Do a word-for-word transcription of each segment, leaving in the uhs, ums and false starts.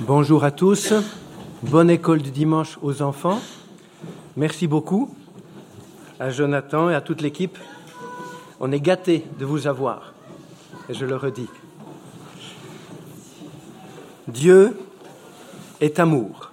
Bonjour à tous, bonne école du dimanche aux enfants. Merci beaucoup à Jonathan et à toute l'équipe. On est gâtés de vous avoir, et je le redis. Dieu est amour.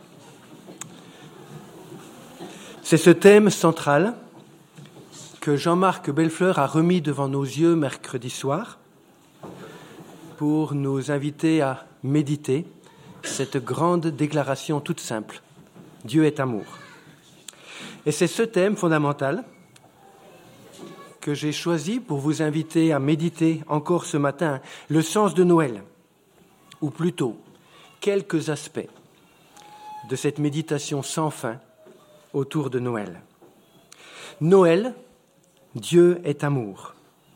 C'est ce thème central que Jean-Marc Bellefleur a remis devant nos yeux mercredi soir pour nous inviter à méditer cette grande déclaration toute simple. Dieu est amour. Et c'est ce thème fondamental que j'ai choisi pour vous inviter à méditer encore ce matin, le sens de Noël, ou plutôt quelques aspects de cette méditation sans fin autour de Noël. Noël, Dieu est amour.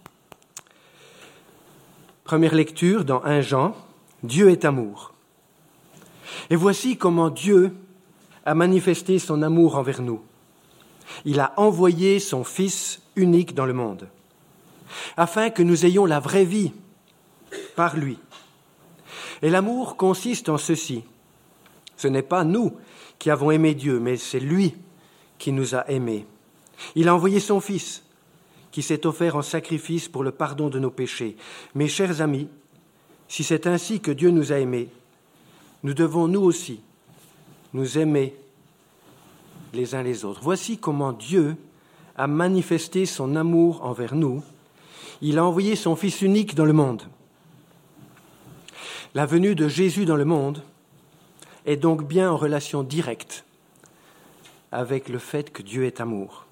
Première lecture dans premier Jean, Dieu est amour. Et voici comment Dieu a manifesté son amour envers nous. Il a envoyé son Fils unique dans le monde, afin que nous ayons la vraie vie par lui. Et l'amour consiste en ceci. Ce n'est pas nous qui avons aimé Dieu, mais c'est lui qui nous a aimés. Il a envoyé son Fils, qui s'est offert en sacrifice pour le pardon de nos péchés. Mes chers amis, si c'est ainsi que Dieu nous a aimés, nous devons nous aussi nous aimer les uns les autres. Voici comment Dieu a manifesté son amour envers nous. Il a envoyé son Fils unique dans le monde. La venue de Jésus dans le monde est donc bien en relation directe avec le fait que Dieu est amour.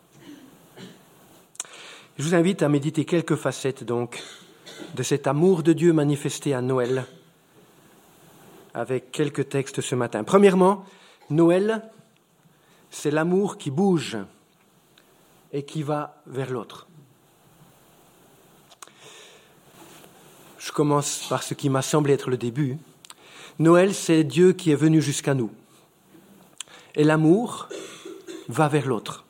Je vous invite à méditer quelques facettes donc de cet amour de Dieu manifesté à Noël avec quelques textes ce matin. Premièrement, Noël, c'est l'amour qui bouge et qui va vers l'autre. Je commence par ce qui m'a semblé être le début. Noël, c'est Dieu qui est venu jusqu'à nous. Et l'amour va vers l'autre.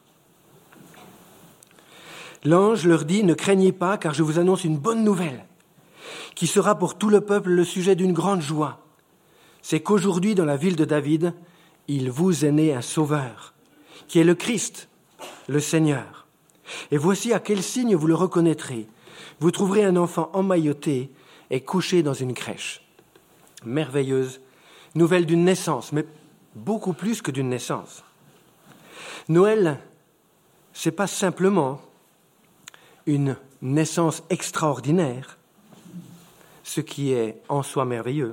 L'ange leur dit « Ne craignez pas, car je vous annonce une bonne nouvelle, qui sera pour tout le peuple le sujet d'une grande joie. C'est qu'aujourd'hui, dans la ville de David, il vous est né un sauveur, qui est le Christ, le Seigneur. Et voici à quel signe vous le reconnaîtrez. Vous trouverez un enfant emmailloté et couché dans une crèche. » Merveilleuse nouvelle d'une naissance, mais beaucoup plus que d'une naissance. Noël, c'est pas simplement une naissance extraordinaire, ce qui est en soi merveilleux,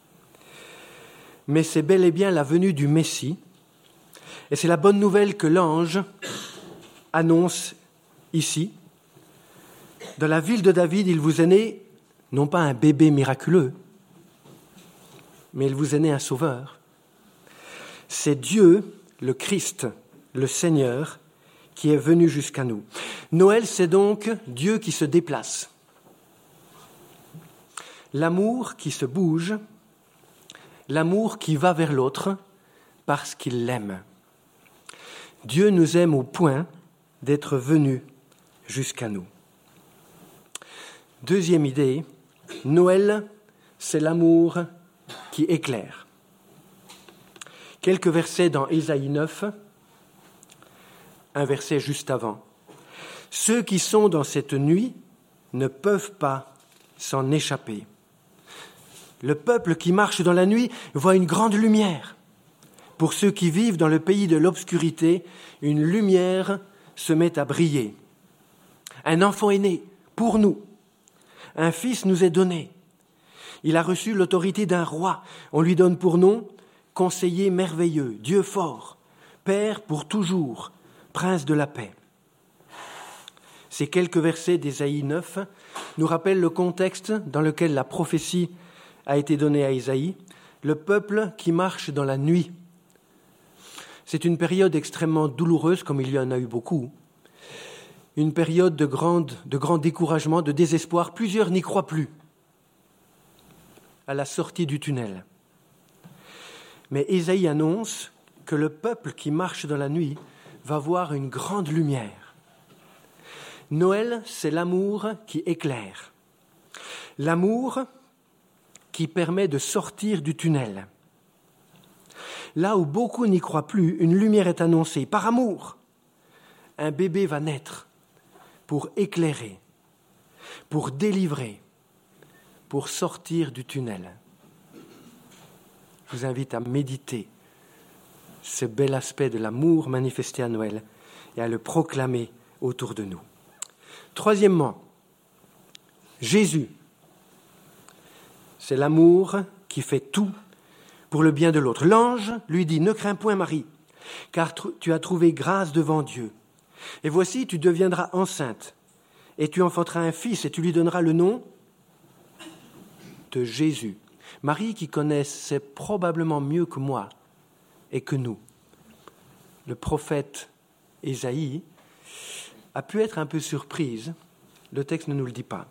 mais c'est bel et bien la venue du Messie, et c'est la bonne nouvelle que l'ange annonce ici. Dans la ville de David, il vous est né, non pas un bébé miraculeux, mais il vous est né un sauveur. C'est Dieu, le Christ, le Seigneur, qui est venu jusqu'à nous. Noël, c'est donc Dieu qui se déplace. L'amour qui se bouge, l'amour qui va vers l'autre parce qu'il l'aime. Dieu nous aime au point d'être venu jusqu'à nous. Deuxième idée, Noël, c'est l'amour qui éclaire. Quelques versets dans Ésaïe neuf, un verset juste avant. « Ceux qui sont dans cette nuit ne peuvent pas s'en échapper. » Le peuple qui marche dans la nuit voit une grande lumière. Pour ceux qui vivent dans le pays de l'obscurité, une lumière se met à briller. Un enfant est né pour nous. Un fils nous est donné. Il a reçu l'autorité d'un roi. On lui donne pour nom conseiller merveilleux, Dieu fort, Père pour toujours, Prince de la paix. Ces quelques versets d'Ésaïe neuf nous rappellent le contexte dans lequel la prophétie a été donnée à Ésaïe, le peuple qui marche dans la nuit. C'est une période extrêmement douloureuse, comme il y en a eu beaucoup. Une période de, grande, de grand découragement, de désespoir. Plusieurs n'y croient plus à la sortie du tunnel. Mais Ésaïe annonce que le peuple qui marche dans la nuit va voir une grande lumière. Noël, c'est l'amour qui éclaire. L'amour qui permet de sortir du tunnel. Là où beaucoup n'y croient plus, une lumière est annoncée. Par amour, un bébé va naître pour éclairer, pour délivrer, pour sortir du tunnel. Je vous invite à méditer ce bel aspect de l'amour manifesté à Noël et à le proclamer autour de nous. Troisièmement, Jésus, c'est l'amour qui fait tout pour le bien de l'autre. L'ange lui dit « Ne crains point, Marie, car tu as trouvé grâce devant Dieu. Et voici, tu deviendras enceinte, et tu enfanteras un fils, et tu lui donneras le nom de Jésus. » Marie, qui connaissait probablement mieux que moi et que nous, le prophète Ésaïe, a pu être un peu surprise, le texte ne nous le dit pas,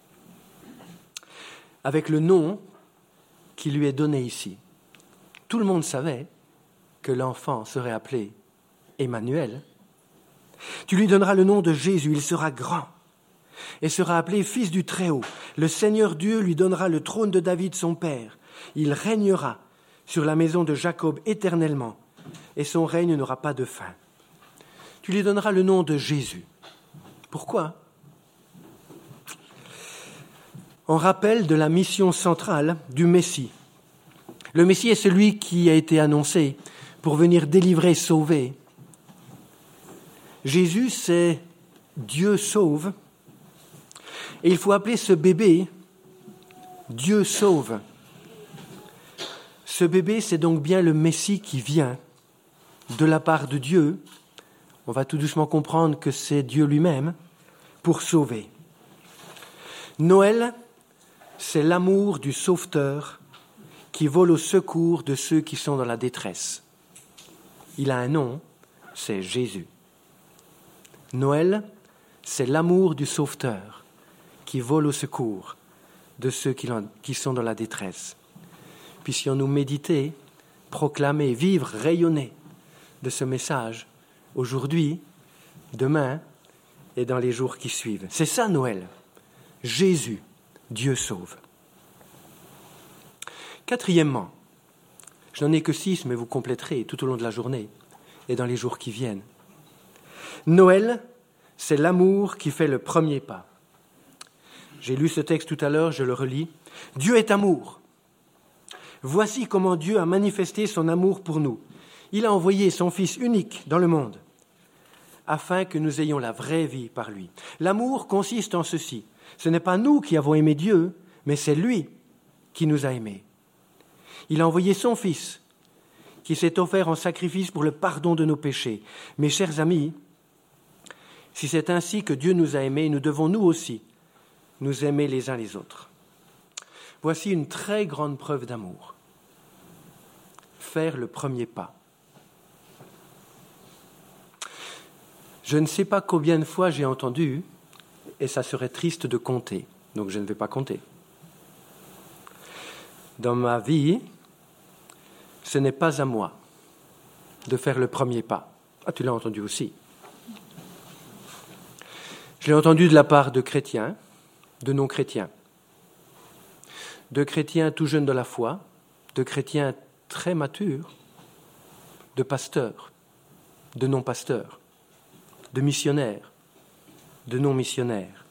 avec le nom qui lui est donné ici. Tout le monde savait que l'enfant serait appelé Emmanuel. Tu lui donneras le nom de Jésus, il sera grand et sera appelé Fils du Très-Haut. Le Seigneur Dieu lui donnera le trône de David son père. Il régnera sur la maison de Jacob éternellement et son règne n'aura pas de fin. Tu lui donneras le nom de Jésus. Pourquoi ? En rappel de la mission centrale du Messie. Le Messie est celui qui a été annoncé pour venir délivrer, sauver. Jésus, c'est Dieu sauve. Et il faut appeler ce bébé Dieu sauve. Ce bébé, c'est donc bien le Messie qui vient de la part de Dieu. On va tout doucement comprendre que c'est Dieu lui-même pour sauver. Noël, c'est l'amour du sauveteur qui vole au secours de ceux qui sont dans la détresse. Il a un nom, c'est Jésus. Noël, c'est l'amour du sauveteur qui vole au secours de ceux qui sont dans la détresse. Puissions-nous méditer, proclamer, vivre, rayonner de ce message aujourd'hui, demain et dans les jours qui suivent. C'est ça Noël. Jésus, Dieu sauve. Quatrièmement, je n'en ai que six, mais vous compléterez tout au long de la journée et dans les jours qui viennent. Noël, c'est l'amour qui fait le premier pas. J'ai lu ce texte tout à l'heure, je le relis. Dieu est amour. Voici comment Dieu a manifesté son amour pour nous. Il a envoyé son Fils unique dans le monde, afin que nous ayons la vraie vie par lui. L'amour consiste en ceci. Ce n'est pas nous qui avons aimé Dieu, mais c'est lui qui nous a aimés. Il a envoyé son Fils, qui s'est offert en sacrifice pour le pardon de nos péchés. Mes chers amis, si c'est ainsi que Dieu nous a aimés, nous devons nous aussi nous aimer les uns les autres. Voici une très grande preuve d'amour. Faire le premier pas. Je ne sais pas combien de fois j'ai entendu, et ça serait triste de compter, donc je ne vais pas compter. Dans ma vie, ce n'est pas à moi de faire le premier pas. Ah, tu l'as entendu aussi. Je l'ai entendu de la part de chrétiens, de non-chrétiens, de chrétiens tout jeunes de la foi, de chrétiens très matures, de pasteurs, de non-pasteurs, de missionnaires, de non-missionnaires.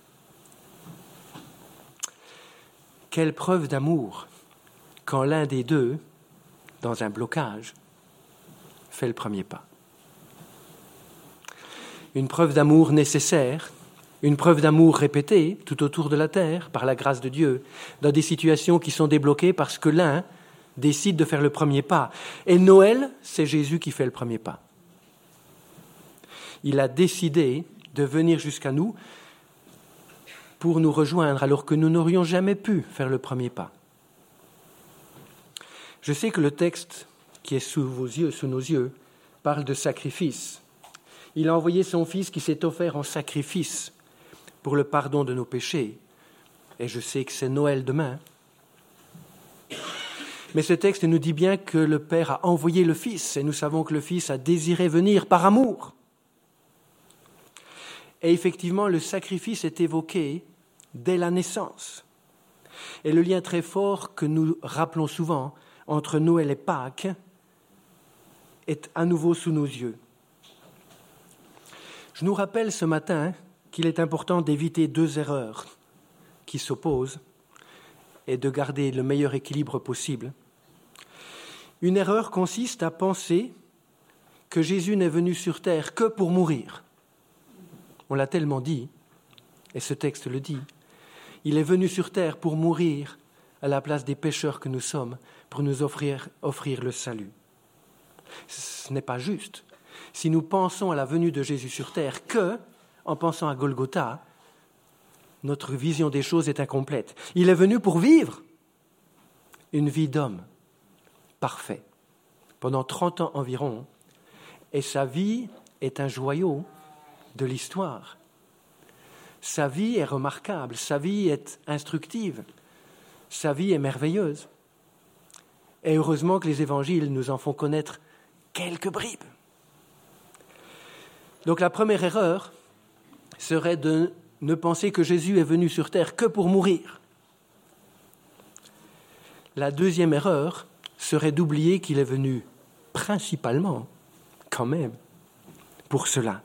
Quelle preuve d'amour quand l'un des deux, dans un blocage, fait le premier pas. Une preuve d'amour nécessaire, une preuve d'amour répétée tout autour de la terre, par la grâce de Dieu, dans des situations qui sont débloquées parce que l'un décide de faire le premier pas. Et Noël, c'est Jésus qui fait le premier pas. Il a décidé de venir jusqu'à nous pour nous rejoindre alors que nous n'aurions jamais pu faire le premier pas. Je sais que le texte qui est sous vos yeux, sous nos yeux, parle de sacrifice. Il a envoyé son Fils qui s'est offert en sacrifice pour le pardon de nos péchés. Et je sais que c'est Noël demain. Mais ce texte nous dit bien que le Père a envoyé le Fils, et nous savons que le Fils a désiré venir par amour. Et effectivement, le sacrifice est évoqué dès la naissance. Et le lien très fort que nous rappelons souvent entre Noël et Pâques, est à nouveau sous nos yeux. Je nous rappelle ce matin qu'il est important d'éviter deux erreurs qui s'opposent et de garder le meilleur équilibre possible. Une erreur consiste à penser que Jésus n'est venu sur terre que pour mourir. On l'a tellement dit, et ce texte le dit. Il est venu sur terre pour mourir à la place des pécheurs que nous sommes, pour nous offrir, offrir le salut. Ce n'est pas juste. Si nous pensons à la venue de Jésus sur terre que, en pensant à Golgotha, notre vision des choses est incomplète. Il est venu pour vivre une vie d'homme parfait, pendant trente ans environ, et sa vie est un joyau de l'histoire. Sa vie est remarquable, sa vie est instructive, sa vie est merveilleuse. Et heureusement que les évangiles nous en font connaître quelques bribes. Donc la première erreur serait de ne penser que Jésus est venu sur terre que pour mourir. La deuxième erreur serait d'oublier qu'il est venu principalement, quand même, pour cela.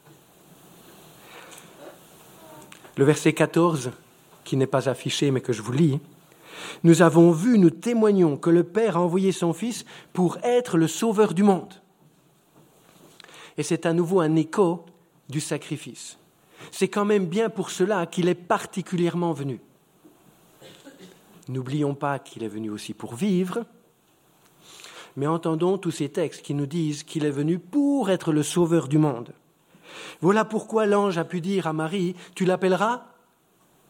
Le verset quatorze, qui n'est pas affiché mais que je vous lis, « Nous avons vu, nous témoignons que le Père a envoyé son Fils pour être le sauveur du monde. » Et c'est à nouveau un écho du sacrifice. C'est quand même bien pour cela qu'il est particulièrement venu. N'oublions pas qu'il est venu aussi pour vivre, mais entendons tous ces textes qui nous disent qu'il est venu pour être le sauveur du monde. Voilà pourquoi l'ange a pu dire à Marie, « Tu l'appelleras Jésus. »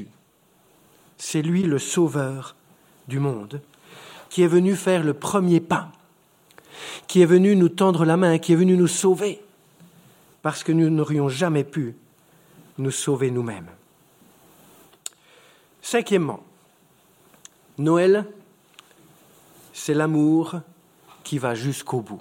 C'est lui le sauveur du monde, qui est venu faire le premier pas, qui est venu nous tendre la main, qui est venu nous sauver, parce que nous n'aurions jamais pu nous sauver nous-mêmes. Cinquièmement, Noël, c'est l'amour qui va jusqu'au bout.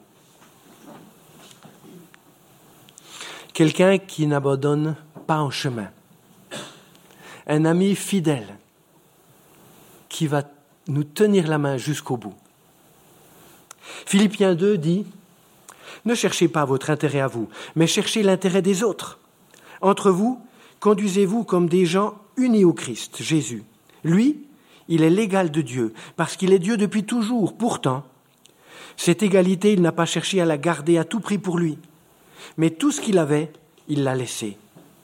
Quelqu'un qui n'abandonne pas en chemin. Un ami fidèle qui va nous tenir la main jusqu'au bout. Philippiens deux dit « Ne cherchez pas votre intérêt à vous, mais cherchez l'intérêt des autres. Entre vous, conduisez-vous comme des gens unis au Christ, Jésus. Lui, il est l'égal de Dieu, parce qu'il est Dieu depuis toujours. Pourtant, cette égalité, il n'a pas cherché à la garder à tout prix pour lui. Mais tout ce qu'il avait, il l'a laissé.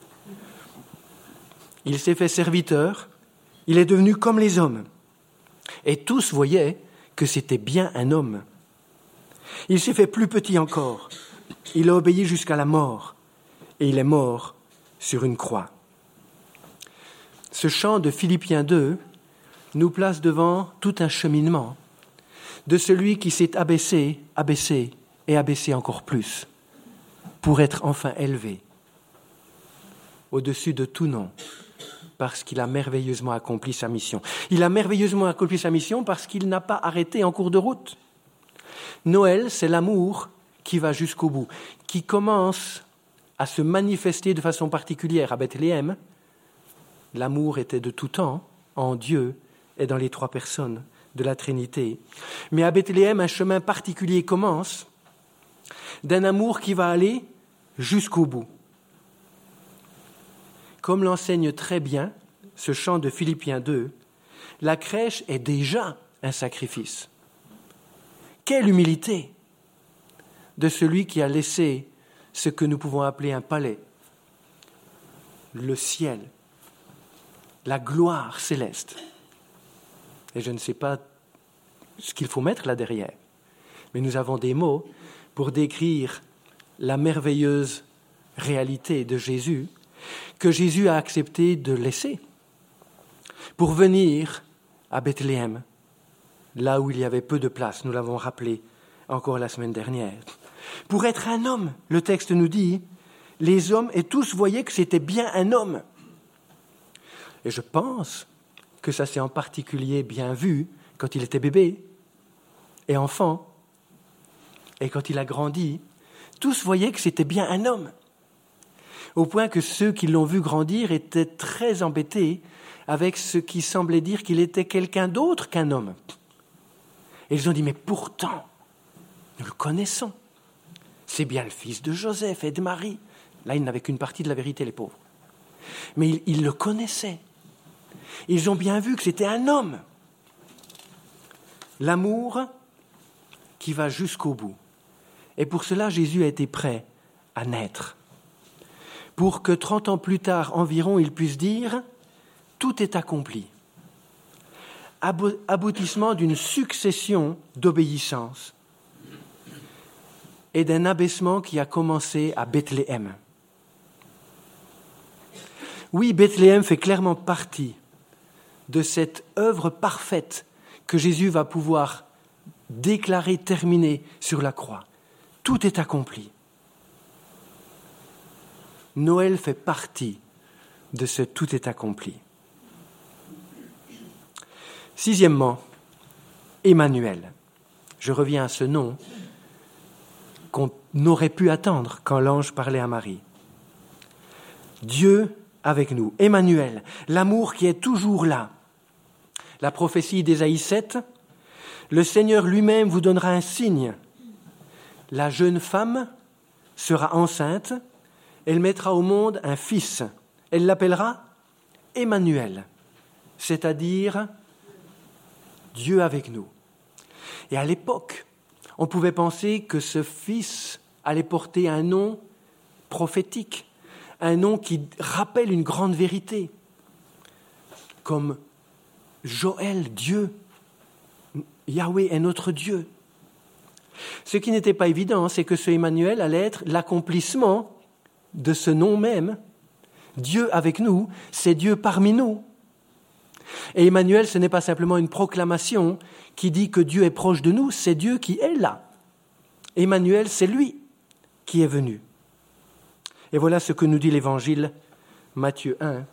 Il s'est fait serviteur, il est devenu comme les hommes. Et tous voyaient que c'était bien un homme. Il s'est fait plus petit encore. Il a obéi jusqu'à la mort. Et il est mort sur une croix. » Ce chant de Philippiens deux nous place devant tout un cheminement de celui qui s'est abaissé, abaissé et abaissé encore plus pour être enfin élevé au-dessus de tout nom parce qu'il a merveilleusement accompli sa mission. Il a merveilleusement accompli sa mission parce qu'il n'a pas arrêté en cours de route. Noël, c'est l'amour qui va jusqu'au bout, qui commence à se manifester de façon particulière à Bethléem. L'amour était de tout temps en Dieu et dans les trois personnes de la Trinité. Mais à Bethléem, un chemin particulier commence d'un amour qui va aller jusqu'au bout. Comme l'enseigne très bien ce chant de Philippiens deux, la crèche est déjà un sacrifice. Quelle humilité de celui qui a laissé ce que nous pouvons appeler un palais, le ciel, la gloire céleste. Et je ne sais pas ce qu'il faut mettre là derrière, mais nous avons des mots pour décrire la merveilleuse réalité de Jésus, que Jésus a accepté de laisser pour venir à Bethléem, là où il y avait peu de place, nous l'avons rappelé encore la semaine dernière. Pour être un homme, le texte nous dit, les hommes et tous voyaient que c'était bien un homme. Et je pense que ça s'est en particulier bien vu quand il était bébé et enfant, et quand il a grandi, tous voyaient que c'était bien un homme. Au point que ceux qui l'ont vu grandir étaient très embêtés avec ce qui semblait dire qu'il était quelqu'un d'autre qu'un homme. Et ils ont dit, mais pourtant, nous le connaissons. C'est bien le fils de Joseph et de Marie. Là, ils n'avaient qu'une partie de la vérité, les pauvres. Mais ils, ils le connaissaient. Ils ont bien vu que c'était un homme. L'amour qui va jusqu'au bout. Et pour cela, Jésus a été prêt à naître. Pour que trente ans plus tard environ, il puisse dire « Tout est accompli ». Aboutissement d'une succession d'obéissances et d'un abaissement qui a commencé à Bethléem. Oui, Bethléem fait clairement partie de cette œuvre parfaite que Jésus va pouvoir déclarer terminée sur la croix. Tout est accompli. Noël fait partie de ce tout est accompli. Sixièmement, Emmanuel. Je reviens à ce nom qu'on aurait pu attendre quand l'ange parlait à Marie. Dieu avec nous, Emmanuel, l'amour qui est toujours là. La prophétie d'Ésaïe sept, le Seigneur lui-même vous donnera un signe. La jeune femme sera enceinte, elle mettra au monde un fils. Elle l'appellera Emmanuel, c'est-à-dire Dieu avec nous. Et à l'époque, on pouvait penser que ce fils allait porter un nom prophétique, un nom qui rappelle une grande vérité, comme Joël, Dieu, Yahweh est notre Dieu. Ce qui n'était pas évident, c'est que ce Emmanuel allait être l'accomplissement de ce nom même. Dieu avec nous, c'est Dieu parmi nous. Et Emmanuel, ce n'est pas simplement une proclamation qui dit que Dieu est proche de nous, c'est Dieu qui est là. Emmanuel, c'est lui qui est venu. Et voilà ce que nous dit l'Évangile, Matthieu un,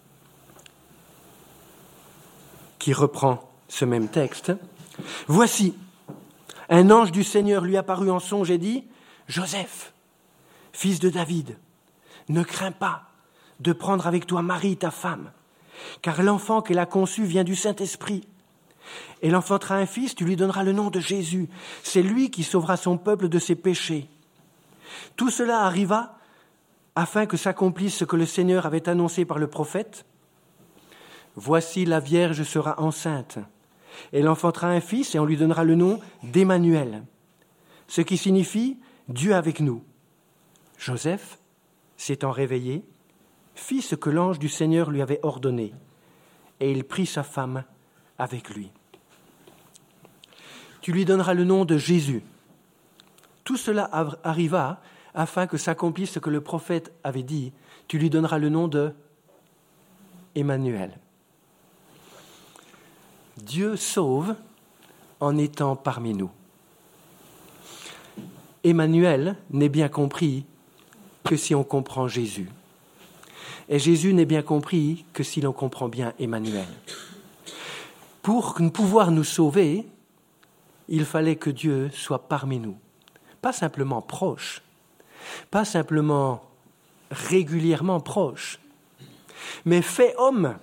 qui reprend ce même texte. « Voici, un ange du Seigneur lui apparut en songe et dit, « Joseph, fils de David, ne crains pas de prendre avec toi Marie, ta femme, car l'enfant qu'elle a conçu vient du Saint-Esprit. Elle enfantera un fils, tu lui donneras le nom de Jésus. C'est lui qui sauvera son peuple de ses péchés. » Tout cela arriva afin que s'accomplisse ce que le Seigneur avait annoncé par le prophète. « Voici la Vierge sera enceinte. Elle enfantera un fils et on lui donnera le nom d'Emmanuel, ce qui signifie Dieu avec nous. » Joseph, s'étant réveillé, fit ce que l'ange du Seigneur lui avait ordonné, et il prit sa femme avec lui. Tu lui donneras le nom de Jésus. Tout cela arriva afin que s'accomplisse ce que le prophète avait dit. Tu lui donneras le nom de Emmanuel. Dieu sauve en étant parmi nous. Emmanuel n'est bien compris que si on comprend Jésus. Et Jésus n'est bien compris que si l'on comprend bien Emmanuel. Pour pouvoir nous sauver, il fallait que Dieu soit parmi nous. Pas simplement proche, pas simplement régulièrement proche, mais fait homme.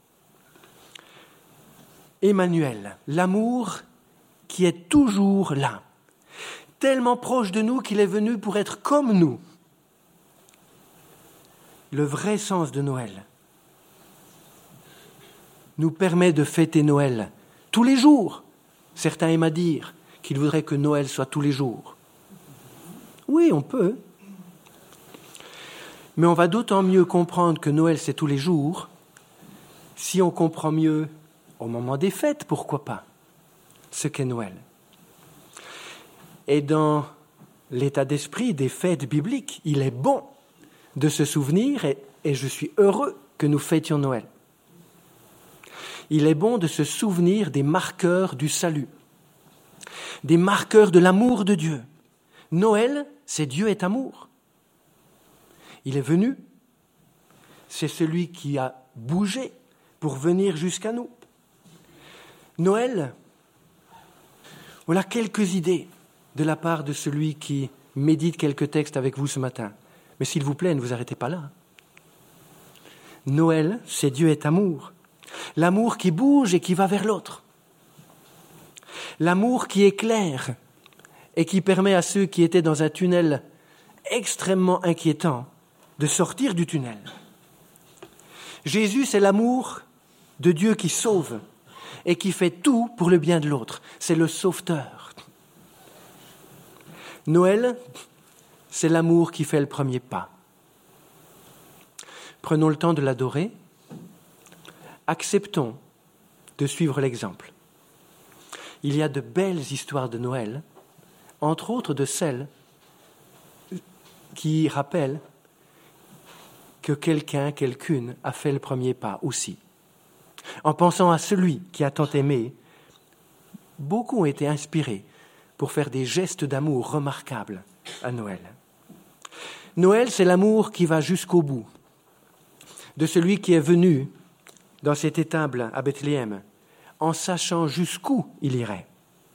Emmanuel, l'amour qui est toujours là, tellement proche de nous qu'il est venu pour être comme nous. Le vrai sens de Noël nous permet de fêter Noël tous les jours. Certains aiment à dire qu'ils voudraient que Noël soit tous les jours. Oui, on peut. Mais on va d'autant mieux comprendre que Noël, c'est tous les jours, si on comprend mieux, au moment des fêtes, pourquoi pas, ce qu'est Noël. Et dans l'état d'esprit des fêtes bibliques, il est bon de se souvenir, et, et je suis heureux que nous fêtions Noël. Il est bon de se souvenir des marqueurs du salut, des marqueurs de l'amour de Dieu. Noël, c'est Dieu est amour. Il est venu, c'est celui qui a bougé pour venir jusqu'à nous. Noël, voilà quelques idées de la part de celui qui médite quelques textes avec vous ce matin. Mais s'il vous plaît, ne vous arrêtez pas là. Noël, c'est Dieu est amour. L'amour qui bouge et qui va vers l'autre. L'amour qui éclaire et qui permet à ceux qui étaient dans un tunnel extrêmement inquiétant de sortir du tunnel. Jésus, c'est l'amour de Dieu qui sauve et qui fait tout pour le bien de l'autre. C'est le sauveteur. Noël, c'est l'amour qui fait le premier pas. Prenons le temps de l'adorer. Acceptons de suivre l'exemple. Il y a de belles histoires de Noël, entre autres de celles qui rappellent que quelqu'un, quelqu'une a fait le premier pas aussi. En pensant à celui qui a tant aimé, beaucoup ont été inspirés pour faire des gestes d'amour remarquables à Noël. Noël, c'est l'amour qui va jusqu'au bout, de celui qui est venu dans cette étable à Bethléem, en sachant jusqu'où il irait.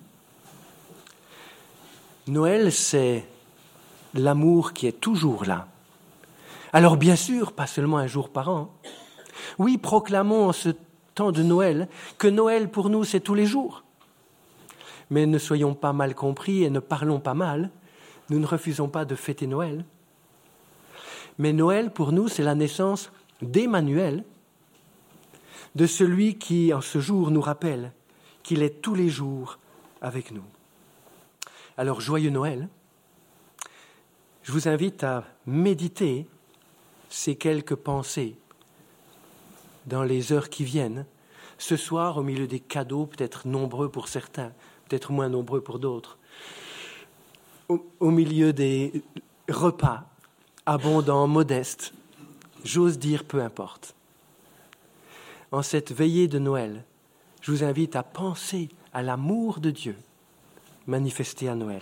Noël, c'est l'amour qui est toujours là. Alors bien sûr, pas seulement un jour par an. Oui, proclamons en ce temps de Noël que Noël pour nous, c'est tous les jours. Mais ne soyons pas mal compris et ne parlons pas mal. Nous ne refusons pas de fêter Noël. Mais Noël, pour nous, c'est la naissance d'Emmanuel, de celui qui, en ce jour, nous rappelle qu'il est tous les jours avec nous. Alors, joyeux Noël. Je vous invite à méditer ces quelques pensées dans les heures qui viennent, ce soir, au milieu des cadeaux, peut-être nombreux pour certains, peut-être moins nombreux pour d'autres, au, au milieu des repas abondants, modestes, j'ose dire peu importe. En cette veillée de Noël, je vous invite à penser à l'amour de Dieu manifesté à Noël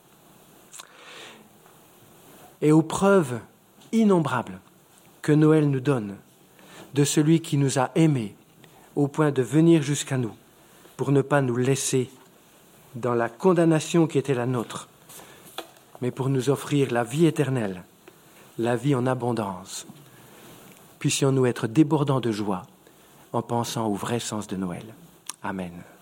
et aux preuves innombrables que Noël nous donne de celui qui nous a aimés au point de venir jusqu'à nous pour ne pas nous laisser dans la condamnation qui était la nôtre, mais pour nous offrir la vie éternelle, la vie en abondance. Puissions-nous être débordants de joie en pensant au vrai sens de Noël. Amen.